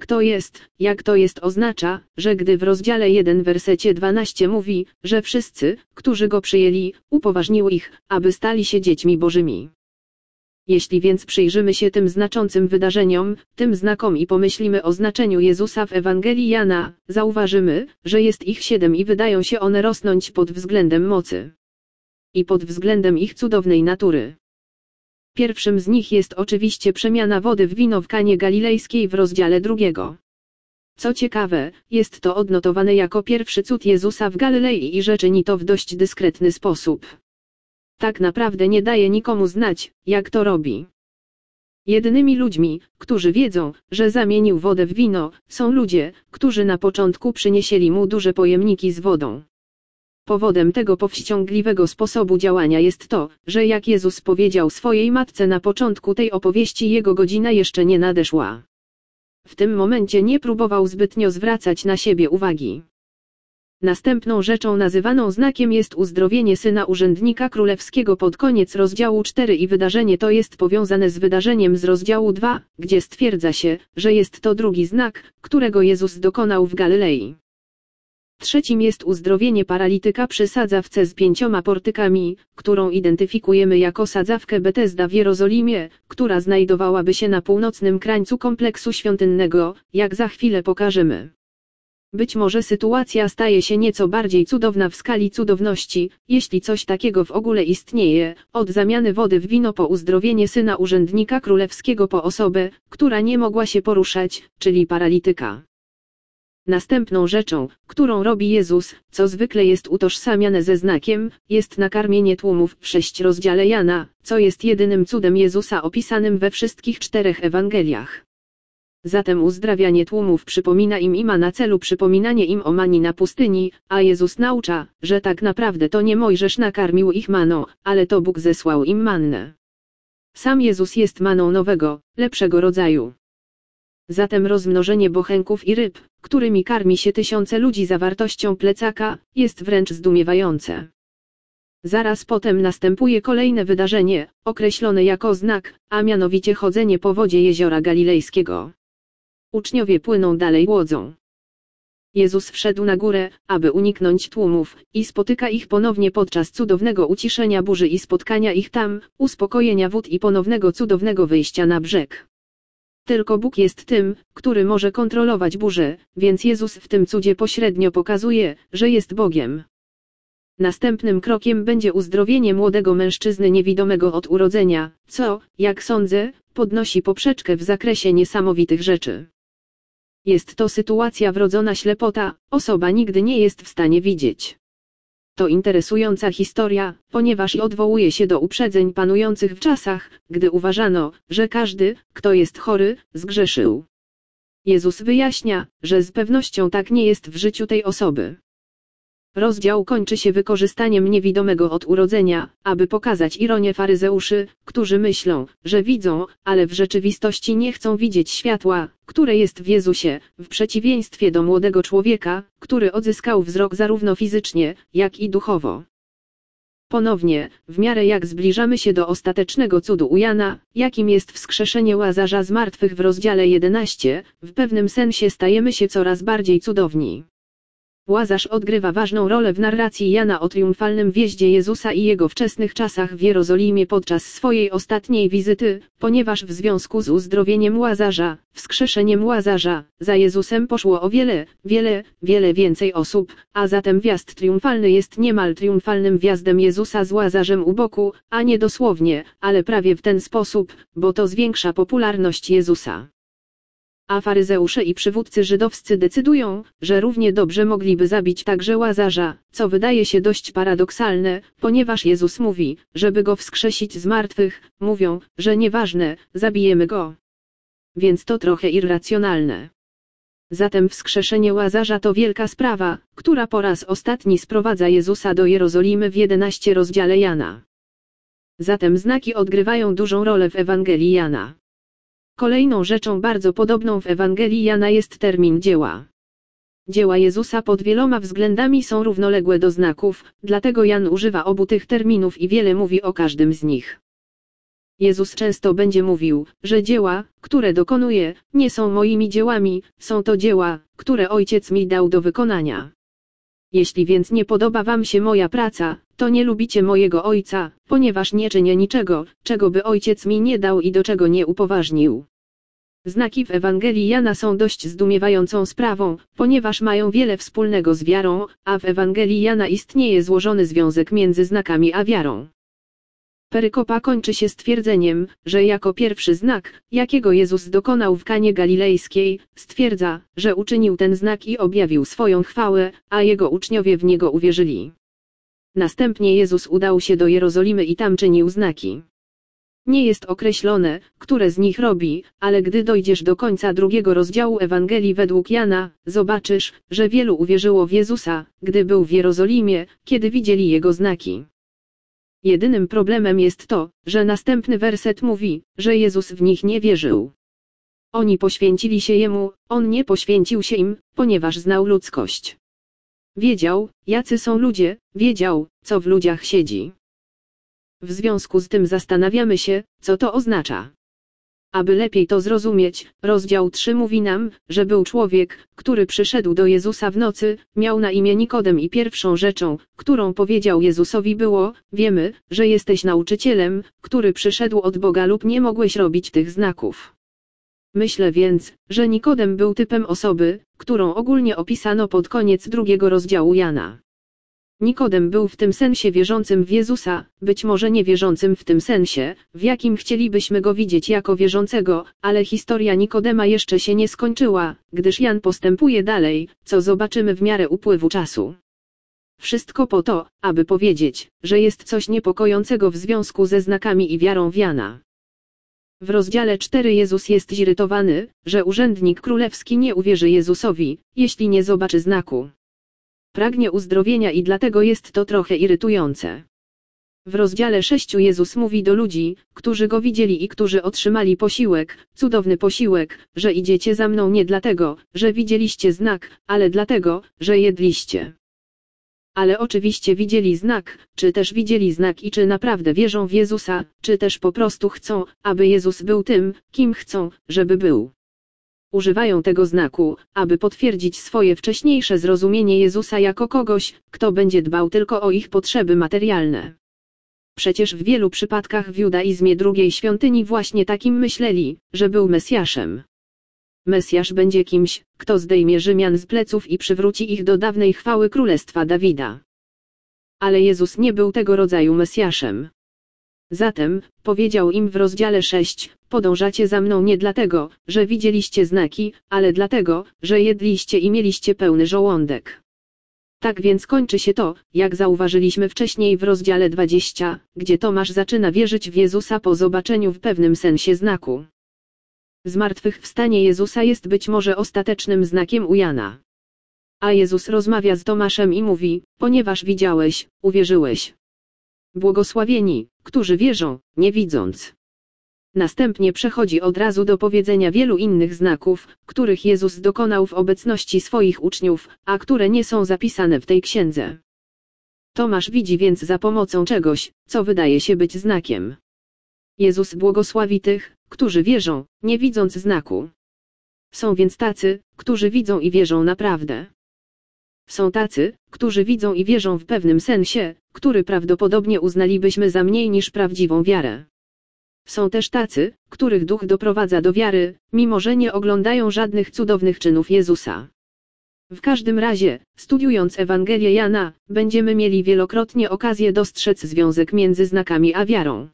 jak to jest oznacza, że gdy w rozdziale 1 wersecie 12 mówi, że wszyscy, którzy go przyjęli, upoważnił ich, aby stali się dziećmi Bożymi. Jeśli więc przyjrzymy się tym znaczącym wydarzeniom, tym znakom i pomyślimy o znaczeniu Jezusa w Ewangelii Jana, zauważymy, że jest ich 7 i wydają się one rosnąć pod względem mocy i pod względem ich cudownej natury. Pierwszym z nich jest oczywiście przemiana wody w wino w Kanie Galilejskiej w rozdziale 2. Co ciekawe, jest to odnotowane jako pierwszy cud Jezusa w Galilei i że czyni to w dość dyskretny sposób. Tak naprawdę nie daje nikomu znać, jak to robi. Jedynymi ludźmi, którzy wiedzą, że zamienił wodę w wino, są ludzie, którzy na początku przynieśli mu duże pojemniki z wodą. Powodem tego powściągliwego sposobu działania jest to, że jak Jezus powiedział swojej matce na początku tej opowieści, jego godzina jeszcze nie nadeszła. W tym momencie nie próbował zbytnio zwracać na siebie uwagi. Następną rzeczą nazywaną znakiem jest uzdrowienie syna urzędnika królewskiego pod koniec rozdziału 4 i wydarzenie to jest powiązane z wydarzeniem z rozdziału 2, gdzie stwierdza się, że jest to drugi znak, którego Jezus dokonał w Galilei. Trzecim jest uzdrowienie paralityka przy sadzawce z 5 portykami, którą identyfikujemy jako sadzawkę Betesda w Jerozolimie, która znajdowałaby się na północnym krańcu kompleksu świątynnego, jak za chwilę pokażemy. Być może sytuacja staje się nieco bardziej cudowna w skali cudowności, jeśli coś takiego w ogóle istnieje, od zamiany wody w wino po uzdrowienie syna urzędnika królewskiego po osobę, która nie mogła się poruszać, czyli paralityka. Następną rzeczą, którą robi Jezus, co zwykle jest utożsamiane ze znakiem, jest nakarmienie tłumów w 6 rozdziale Jana, co jest jedynym cudem Jezusa opisanym we wszystkich 4 Ewangeliach. Zatem uzdrawianie tłumów przypomina im i ma na celu przypominanie im o manii na pustyni, a Jezus naucza, że tak naprawdę to nie Mojżesz nakarmił ich maną, ale to Bóg zesłał im mannę. Sam Jezus jest maną nowego, lepszego rodzaju. Zatem rozmnożenie bochenków i ryb, którymi karmi się tysiące ludzi zawartością plecaka, jest wręcz zdumiewające. Zaraz potem następuje kolejne wydarzenie, określone jako znak, a mianowicie chodzenie po wodzie jeziora Galilejskiego. Uczniowie płyną dalej łodzią. Jezus wszedł na górę, aby uniknąć tłumów, i spotyka ich ponownie podczas cudownego uciszenia burzy i spotkania ich tam, uspokojenia wód i ponownego cudownego wyjścia na brzeg. Tylko Bóg jest tym, który może kontrolować burzę, więc Jezus w tym cudzie pośrednio pokazuje, że jest Bogiem. Następnym krokiem będzie uzdrowienie młodego mężczyzny niewidomego od urodzenia, co, jak sądzę, podnosi poprzeczkę w zakresie niesamowitych rzeczy. Jest to sytuacja wrodzona ślepota, osoba nigdy nie jest w stanie widzieć. To interesująca historia, ponieważ odwołuje się do uprzedzeń panujących w czasach, gdy uważano, że każdy, kto jest chory, zgrzeszył. Jezus wyjaśnia, że z pewnością tak nie jest w życiu tej osoby. Rozdział kończy się wykorzystaniem niewidomego od urodzenia, aby pokazać ironię faryzeuszy, którzy myślą, że widzą, ale w rzeczywistości nie chcą widzieć światła, które jest w Jezusie, w przeciwieństwie do młodego człowieka, który odzyskał wzrok zarówno fizycznie, jak i duchowo. Ponownie, w miarę jak zbliżamy się do ostatecznego cudu u Jana, jakim jest wskrzeszenie Łazarza z martwych w rozdziale 11, w pewnym sensie stajemy się coraz bardziej cudowni. Łazarz odgrywa ważną rolę w narracji Jana o triumfalnym wjeździe Jezusa i jego wczesnych czasach w Jerozolimie podczas swojej ostatniej wizyty, ponieważ w związku z uzdrowieniem Łazarza, wskrzeszeniem Łazarza, za Jezusem poszło o wiele więcej osób, a zatem wjazd triumfalny jest niemal triumfalnym wjazdem Jezusa z Łazarzem u boku, a nie dosłownie, ale prawie w ten sposób, bo to zwiększa popularność Jezusa. A faryzeusze i przywódcy żydowscy decydują, że równie dobrze mogliby zabić także Łazarza, co wydaje się dość paradoksalne, ponieważ Jezus mówi, żeby go wskrzesić z martwych, mówią, że nieważne, zabijemy go. Więc to trochę irracjonalne. Zatem wskrzeszenie Łazarza to wielka sprawa, która po raz ostatni sprowadza Jezusa do Jerozolimy w 11 rozdziale Jana. Zatem znaki odgrywają dużą rolę w Ewangelii Jana. Kolejną rzeczą bardzo podobną w Ewangelii Jana jest termin dzieła. Dzieła Jezusa pod wieloma względami są równoległe do znaków, dlatego Jan używa obu tych terminów i wiele mówi o każdym z nich. Jezus często będzie mówił, że dzieła, które dokonuje, nie są moimi dziełami, są to dzieła, które Ojciec mi dał do wykonania. Jeśli więc nie podoba wam się moja praca, to nie lubicie mojego Ojca, ponieważ nie czynię niczego, czego by Ojciec mi nie dał i do czego nie upoważnił. Znaki w Ewangelii Jana są dość zdumiewającą sprawą, ponieważ mają wiele wspólnego z wiarą, a w Ewangelii Jana istnieje złożony związek między znakami a wiarą. Perykopa kończy się stwierdzeniem, że jako pierwszy znak, jakiego Jezus dokonał w Kanie Galilejskiej, stwierdza, że uczynił ten znak i objawił swoją chwałę, a jego uczniowie w niego uwierzyli. Następnie Jezus udał się do Jerozolimy i tam czynił znaki. Nie jest określone, które z nich robi, ale gdy dojdziesz do końca 2 rozdziału Ewangelii według Jana, zobaczysz, że wielu uwierzyło w Jezusa, gdy był w Jerozolimie, kiedy widzieli jego znaki. Jedynym problemem jest to, że następny werset mówi, że Jezus w nich nie wierzył. Oni poświęcili się Jemu, On nie poświęcił się im, ponieważ znał ludzkość. Wiedział, jacy są ludzie, wiedział, co w ludziach siedzi. W związku z tym zastanawiamy się, co to oznacza. Aby lepiej to zrozumieć, rozdział 3 mówi nam, że był człowiek, który przyszedł do Jezusa w nocy, miał na imię Nikodem i pierwszą rzeczą, którą powiedział Jezusowi było, wiemy, że jesteś nauczycielem, który przyszedł od Boga lub nie mogłeś robić tych znaków. Myślę więc, że Nikodem był typem osoby, którą ogólnie opisano pod koniec 2 rozdziału Jana. Nikodem był w tym sensie wierzącym w Jezusa, być może niewierzącym w tym sensie, w jakim chcielibyśmy go widzieć jako wierzącego, ale historia Nikodema jeszcze się nie skończyła, gdyż Jan postępuje dalej, co zobaczymy w miarę upływu czasu. Wszystko po to, aby powiedzieć, że jest coś niepokojącego w związku ze znakami i wiarą w Jana. W rozdziale 4 Jezus jest zirytowany, że urzędnik królewski nie uwierzy Jezusowi, jeśli nie zobaczy znaku. Pragnie uzdrowienia i dlatego jest to trochę irytujące. W rozdziale 6 Jezus mówi do ludzi, którzy go widzieli i którzy otrzymali posiłek, cudowny posiłek, że idziecie za mną nie dlatego, że widzieliście znak, ale dlatego, że jedliście. Ale oczywiście widzieli znak, czy też widzieli znak i czy naprawdę wierzą w Jezusa, czy też po prostu chcą, aby Jezus był tym, kim chcą, żeby był. Używają tego znaku, aby potwierdzić swoje wcześniejsze zrozumienie Jezusa jako kogoś, kto będzie dbał tylko o ich potrzeby materialne. Przecież w wielu przypadkach w judaizmie drugiej świątyni właśnie takim myśleli, że był Mesjaszem. Mesjasz będzie kimś, kto zdejmie Rzymian z pleców i przywróci ich do dawnej chwały królestwa Dawida. Ale Jezus nie był tego rodzaju Mesjaszem. Zatem, powiedział im w rozdziale 6, podążacie za mną nie dlatego, że widzieliście znaki, ale dlatego, że jedliście i mieliście pełny żołądek. Tak więc kończy się to, jak zauważyliśmy wcześniej w rozdziale 20, gdzie Tomasz zaczyna wierzyć w Jezusa po zobaczeniu w pewnym sensie znaku. Zmartwychwstanie Jezusa jest być może ostatecznym znakiem u Jana. A Jezus rozmawia z Tomaszem i mówi, ponieważ widziałeś, uwierzyłeś. Błogosławieni, którzy wierzą, nie widząc. Następnie przechodzi od razu do powiedzenia wielu innych znaków, których Jezus dokonał w obecności swoich uczniów, a które nie są zapisane w tej księdze. Tomasz widzi więc za pomocą czegoś, co wydaje się być znakiem. Jezus błogosławi tych, którzy wierzą, nie widząc znaku. Są więc tacy, którzy widzą i wierzą naprawdę. Są tacy, którzy widzą i wierzą w pewnym sensie, który prawdopodobnie uznalibyśmy za mniej niż prawdziwą wiarę. Są też tacy, których duch doprowadza do wiary, mimo że nie oglądają żadnych cudownych czynów Jezusa. W każdym razie, studiując Ewangelię Jana, będziemy mieli wielokrotnie okazję dostrzec związek między znakami a wiarą.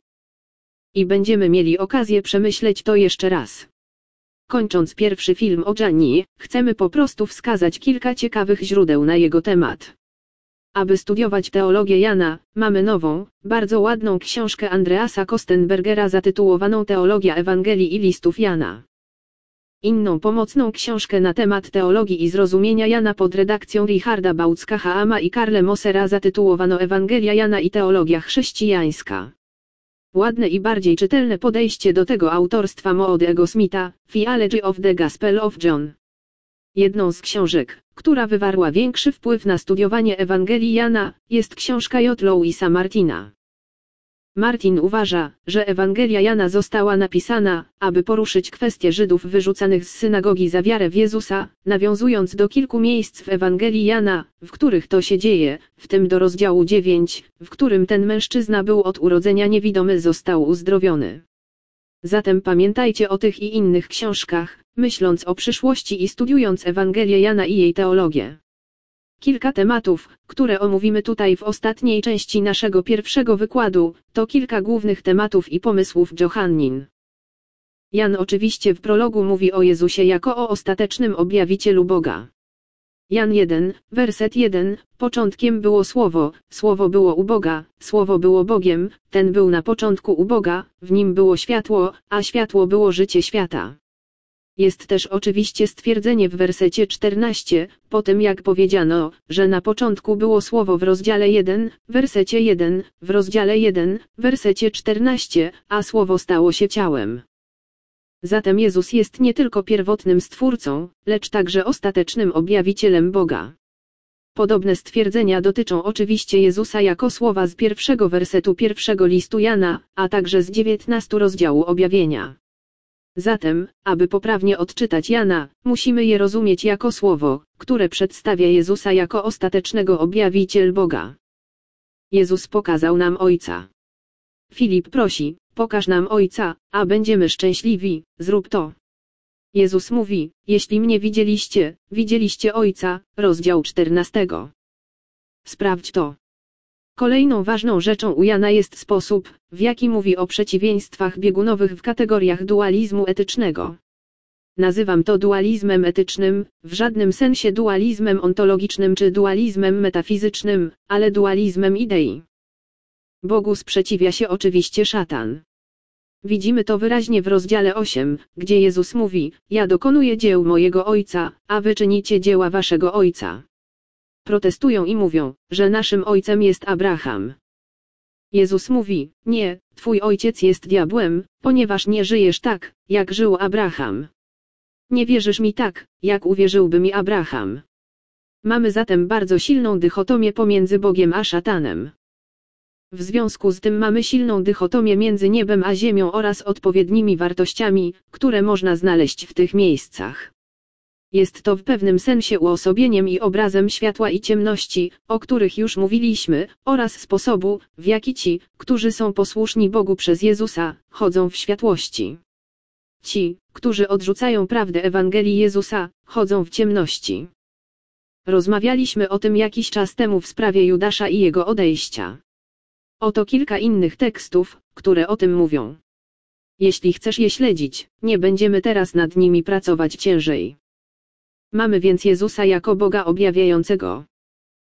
I będziemy mieli okazję przemyśleć to jeszcze raz. Kończąc pierwszy film o Gianni, chcemy po prostu wskazać kilka ciekawych źródeł na jego temat. Aby studiować teologię Jana, mamy nową, bardzo ładną książkę Andreasa Kostenbergera zatytułowaną Teologia Ewangelii i listów Jana. Inną pomocną książkę na temat teologii i zrozumienia Jana pod redakcją Richarda Bautzka-Haama i Karle Mossera zatytułowano Ewangelia Jana i teologia chrześcijańska. Ładne i bardziej czytelne podejście do tego autorstwa Moodego Smitha, Theology of the Gospel of John. Jedną z książek, która wywarła większy wpływ na studiowanie Ewangelii Jana, jest książka J. Louisa Martina. Martin uważa, że Ewangelia Jana została napisana, aby poruszyć kwestię Żydów wyrzucanych z synagogi za wiarę w Jezusa, nawiązując do kilku miejsc w Ewangelii Jana, w których to się dzieje, w tym do rozdziału 9, w którym ten mężczyzna był od urodzenia niewidomy, został uzdrowiony. Zatem pamiętajcie o tych i innych książkach, myśląc o przyszłości i studiując Ewangelię Jana i jej teologię. Kilka tematów, które omówimy tutaj w ostatniej części naszego pierwszego wykładu, to kilka głównych tematów i pomysłów Johannine. Jan oczywiście w prologu mówi o Jezusie jako o ostatecznym objawicielu Boga. Jan 1, werset 1, początkiem było Słowo, Słowo było u Boga, Słowo było Bogiem, ten był na początku u Boga, w nim było światło, a światło było życie świata. Jest też oczywiście stwierdzenie w wersecie 14, po tym jak powiedziano, że na początku było Słowo w rozdziale 1, wersecie 1, w rozdziale 1, wersecie 14, a Słowo stało się ciałem. Zatem Jezus jest nie tylko pierwotnym Stwórcą, lecz także ostatecznym objawicielem Boga. Podobne stwierdzenia dotyczą oczywiście Jezusa jako słowa z pierwszego wersetu pierwszego listu Jana, a także z 19 rozdziału objawienia. Zatem, aby poprawnie odczytać Jana, musimy je rozumieć jako słowo, które przedstawia Jezusa jako ostatecznego objawiciel Boga. Jezus pokazał nam Ojca. Filip prosi, pokaż nam Ojca, a będziemy szczęśliwi, zrób to. Jezus mówi, jeśli mnie widzieliście, widzieliście Ojca, rozdział 14. Sprawdź to. Kolejną ważną rzeczą u Jana jest sposób, w jaki mówi o przeciwieństwach biegunowych w kategoriach dualizmu etycznego. Nazywam to dualizmem etycznym, w żadnym sensie dualizmem ontologicznym czy dualizmem metafizycznym, ale dualizmem idei. Bogu sprzeciwia się oczywiście szatan. Widzimy to wyraźnie w rozdziale 8, gdzie Jezus mówi, ja dokonuję dzieł mojego Ojca, a wy czynicie dzieła waszego Ojca. Protestują i mówią, że naszym ojcem jest Abraham. Jezus mówi, nie, twój ojciec jest diabłem, ponieważ nie żyjesz tak, jak żył Abraham. Nie wierzysz mi tak, jak uwierzyłby mi Abraham. Mamy zatem bardzo silną dychotomię pomiędzy Bogiem a szatanem. W związku z tym mamy silną dychotomię między niebem a ziemią oraz odpowiednimi wartościami, które można znaleźć w tych miejscach. Jest to w pewnym sensie uosobieniem i obrazem światła i ciemności, o których już mówiliśmy, oraz sposobu, w jaki ci, którzy są posłuszni Bogu przez Jezusa, chodzą w światłości. Ci, którzy odrzucają prawdę Ewangelii Jezusa, chodzą w ciemności. Rozmawialiśmy o tym jakiś czas temu w sprawie Judasza i jego odejścia. Oto kilka innych tekstów, które o tym mówią. Jeśli chcesz je śledzić, nie będziemy teraz nad nimi pracować ciężej. Mamy więc Jezusa jako Boga objawiającego.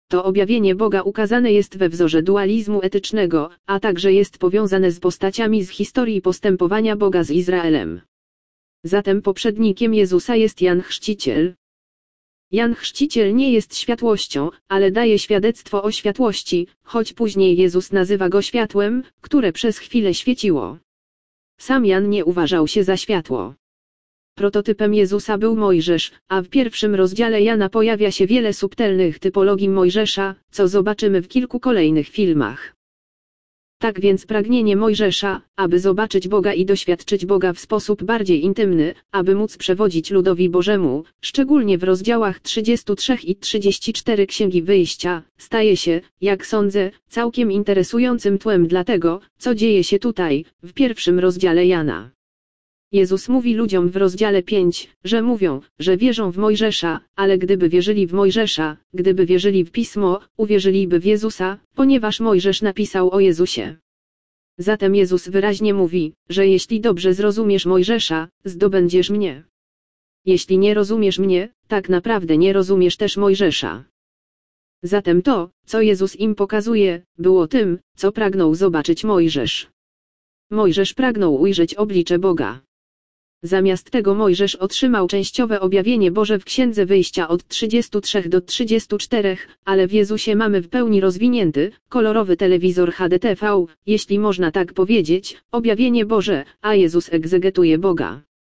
To objawienie Boga ukazane jest we wzorze dualizmu etycznego, a także jest powiązane z postaciami z historii postępowania Boga z Izraelem. Zatem poprzednikiem Jezusa jest Jan Chrzciciel. Jan Chrzciciel nie jest światłością, ale daje świadectwo o światłości, choć później Jezus nazywa go światłem, które przez chwilę świeciło. Sam Jan nie uważał się za światło. Prototypem Jezusa był Mojżesz, a w pierwszym rozdziale Jana pojawia się wiele subtelnych typologii Mojżesza, co zobaczymy w kilku kolejnych filmach. Tak więc pragnienie Mojżesza, aby zobaczyć Boga i doświadczyć Boga w sposób bardziej intymny, aby móc przewodzić ludowi Bożemu, szczególnie w rozdziałach 33 i 34 Księgi Wyjścia, staje się, jak sądzę, całkiem interesującym tłem dla tego, co dzieje się tutaj, w pierwszym rozdziale Jana. Jezus mówi ludziom w rozdziale 5, że mówią, że wierzą w Mojżesza, ale gdyby wierzyli w Mojżesza, gdyby wierzyli w Pismo, uwierzyliby w Jezusa, ponieważ Mojżesz napisał o Jezusie. Zatem Jezus wyraźnie mówi, że jeśli dobrze zrozumiesz Mojżesza, zdobędziesz mnie. Jeśli nie rozumiesz mnie, tak naprawdę nie rozumiesz też Mojżesza. Zatem to, co Jezus im pokazuje, było tym, co pragnął zobaczyć Mojżesz. Mojżesz pragnął ujrzeć oblicze Boga. Zamiast tego Mojżesz otrzymał częściowe objawienie Boże w Księdze Wyjścia od 33 do 34, ale w Jezusie mamy w pełni rozwinięty, kolorowy telewizor HDTV, jeśli można tak powiedzieć, objawienie Boże, a Jezus egzegetuje Boga.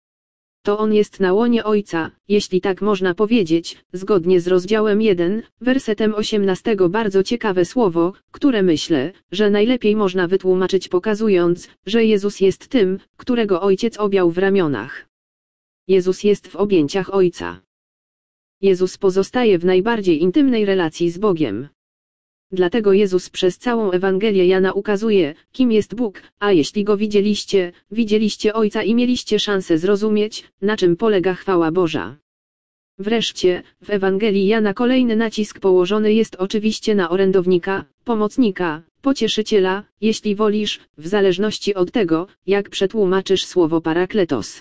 To On jest na łonie Ojca, jeśli tak można powiedzieć, zgodnie z rozdziałem 1, wersetem 18 bardzo ciekawe słowo, które myślę, że najlepiej można wytłumaczyć pokazując, że Jezus jest tym, którego Ojciec objął w ramionach. Jezus jest w objęciach Ojca. Jezus pozostaje w najbardziej intymnej relacji z Bogiem. Dlatego Jezus przez całą Ewangelię Jana ukazuje, kim jest Bóg, a jeśli Go widzieliście, widzieliście Ojca i mieliście szansę zrozumieć, na czym polega chwała Boża. Wreszcie, w Ewangelii Jana kolejny nacisk położony jest oczywiście na orędownika, pomocnika, pocieszyciela, jeśli wolisz, w zależności od tego, jak przetłumaczysz słowo parakletos.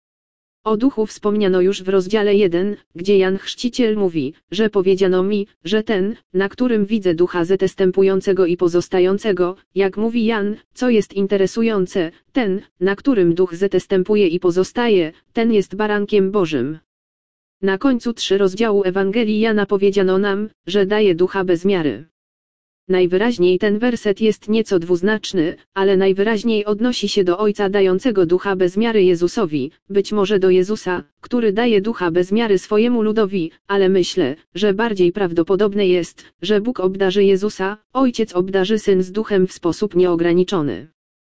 O Duchu wspomniano już w rozdziale 1, gdzie Jan Chrzciciel mówi, że powiedziano mi, że ten, na którym widzę Ducha zastępującego i pozostającego, jak mówi Jan, co jest interesujące, ten, na którym Duch zastępuje i pozostaje, ten jest barankiem Bożym. Na końcu 3 rozdziału Ewangelii Jana powiedziano nam, że daje Ducha bez miary. Najwyraźniej ten werset jest nieco dwuznaczny, ale najwyraźniej odnosi się do Ojca dającego Ducha bez miary Jezusowi, być może do Jezusa, który daje Ducha bez miary swojemu ludowi, ale myślę, że bardziej prawdopodobne jest, że Bóg obdarzy Jezusa, Ojciec obdarzy Syn z Duchem w sposób nieograniczony.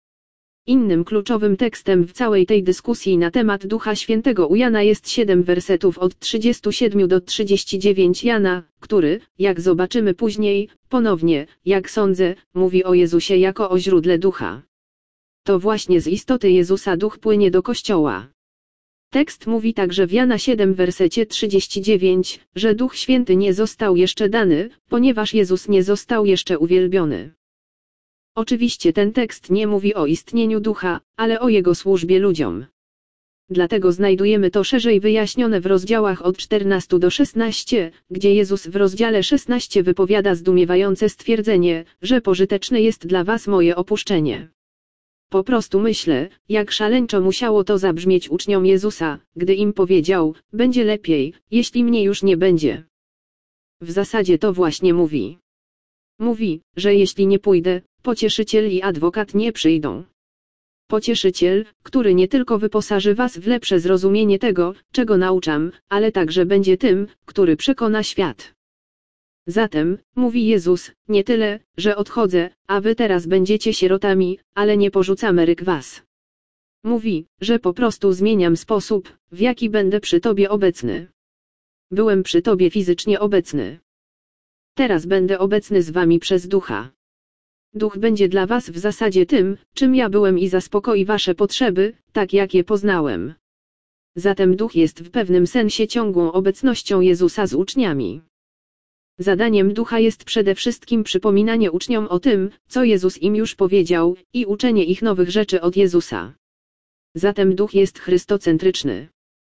Innym kluczowym tekstem w całej tej dyskusji na temat Ducha Świętego u Jana jest 7 wersetów od 37 do 39 Jana, który, jak zobaczymy później, ponownie, jak sądzę, mówi o Jezusie jako o źródle Ducha. To właśnie z istoty Jezusa Duch płynie do Kościoła. Tekst mówi także w Jana 7 wersecie 39, że Duch Święty nie został jeszcze dany, ponieważ Jezus nie został jeszcze uwielbiony. Oczywiście ten tekst nie mówi o istnieniu Ducha, ale o Jego służbie ludziom. Dlatego znajdujemy to szerzej wyjaśnione w rozdziałach od 14 do 16, gdzie Jezus w rozdziale 16 wypowiada zdumiewające stwierdzenie, że pożyteczne jest dla was moje opuszczenie. Po prostu myślę, jak szaleńczo musiało to zabrzmieć uczniom Jezusa, gdy im powiedział, będzie lepiej, jeśli mnie już nie będzie. W zasadzie to właśnie mówi. Mówi, że jeśli nie pójdę, pocieszyciel i adwokat nie przyjdą. Pocieszyciel, który nie tylko wyposaży was w lepsze zrozumienie tego, czego nauczam, ale także będzie tym, który przekona świat. Zatem, mówi Jezus, nie tyle, że odchodzę, a wy teraz będziecie sierotami, ale nie porzucam ryk was. Mówi, że po prostu zmieniam sposób, w jaki będę przy tobie obecny. Byłem przy tobie fizycznie obecny. Teraz będę obecny z wami przez Ducha. Duch będzie dla was w zasadzie tym, czym ja byłem i zaspokoi wasze potrzeby, tak jak je poznałem. Zatem Duch jest w pewnym sensie ciągłą obecnością Jezusa z uczniami. Zadaniem Ducha jest przede wszystkim przypominanie uczniom o tym, co Jezus im już powiedział, i uczenie ich nowych rzeczy od Jezusa. Zatem Duch jest chrystocentryczny.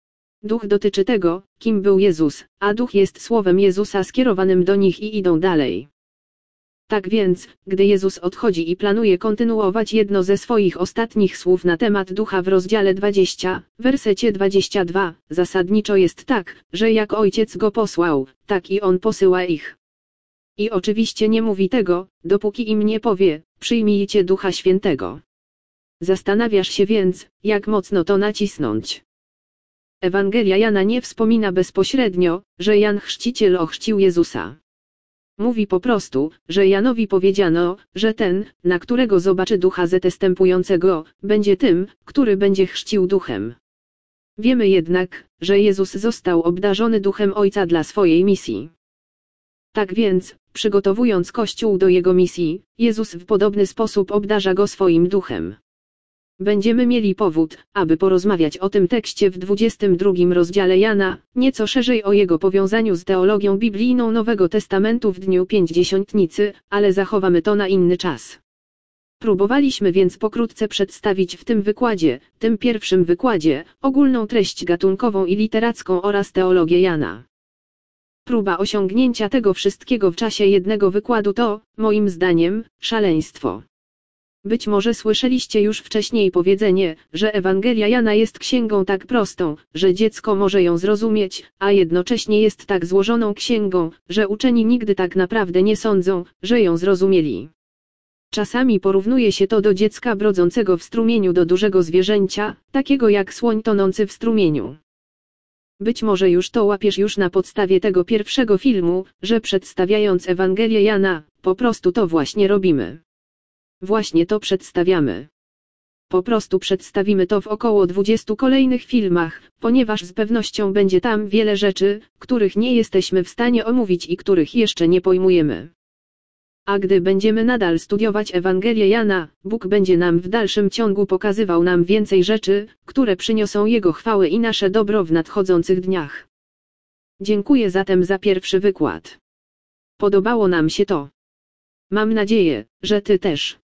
Duch dotyczy tego, kim był Jezus, a Duch jest słowem Jezusa skierowanym do nich i idą dalej. Tak więc, gdy Jezus odchodzi i planuje kontynuować jedno ze swoich ostatnich słów na temat Ducha w rozdziale 20, wersecie 22, zasadniczo jest tak, że jak Ojciec go posłał, tak i On posyła ich. I oczywiście nie mówi tego, dopóki im nie powie, przyjmijcie Ducha Świętego. Zastanawiasz się więc, jak mocno to nacisnąć. Ewangelia Jana nie wspomina bezpośrednio, że Jan Chrzciciel ochrzcił Jezusa. Mówi po prostu, że Janowi powiedziano, że ten, na którego zobaczy Ducha Zstępującego, będzie tym, który będzie chrzcił Duchem. Wiemy jednak, że Jezus został obdarzony Duchem Ojca dla swojej misji. Tak więc, przygotowując Kościół do jego misji, Jezus w podobny sposób obdarza go swoim Duchem. Będziemy mieli powód, aby porozmawiać o tym tekście w 22 rozdziale Jana, nieco szerzej o jego powiązaniu z teologią biblijną Nowego Testamentu w dniu Pięćdziesiątnicy, ale zachowamy to na inny czas. Próbowaliśmy więc pokrótce przedstawić w tym wykładzie, tym pierwszym wykładzie, ogólną treść gatunkową i literacką oraz teologię Jana. Próba osiągnięcia tego wszystkiego w czasie jednego wykładu to, moim zdaniem, szaleństwo. Być może słyszeliście już wcześniej powiedzenie, że Ewangelia Jana jest księgą tak prostą, że dziecko może ją zrozumieć, a jednocześnie jest tak złożoną księgą, że uczeni nigdy tak naprawdę nie sądzą, że ją zrozumieli. Czasami porównuje się to do dziecka brodzącego w strumieniu do dużego zwierzęcia, takiego jak słoń tonący w strumieniu. Być może już to łapiesz już na podstawie tego pierwszego filmu, że przedstawiając Ewangelię Jana, po prostu to właśnie robimy. Właśnie to przedstawiamy. Po prostu przedstawimy to w około 20 kolejnych filmach, ponieważ z pewnością będzie tam wiele rzeczy, których nie jesteśmy w stanie omówić i których jeszcze nie pojmujemy. A gdy będziemy nadal studiować Ewangelię Jana, Bóg będzie nam w dalszym ciągu pokazywał nam więcej rzeczy, które przyniosą Jego chwałę i nasze dobro w nadchodzących dniach. Dziękuję zatem za pierwszy wykład. Podobało nam się to. Mam nadzieję, że Ty też.